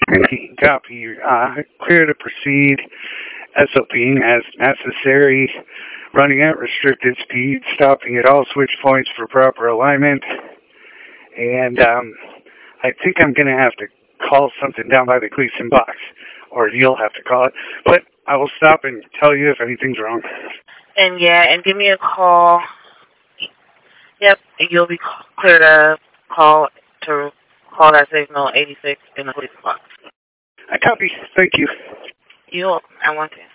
Copy. Clear to proceed. SOPing as necessary. Running at restricted speed. Stopping at all switch points for proper alignment. And I think I'm going to have to call something down by the Gleason box. Or you'll have to call it. But I will stop and tell you if anything's wrong. And give me a call. Yep, you'll be clear to call that signal 86 in the police box. I copy. Thank you. I want to.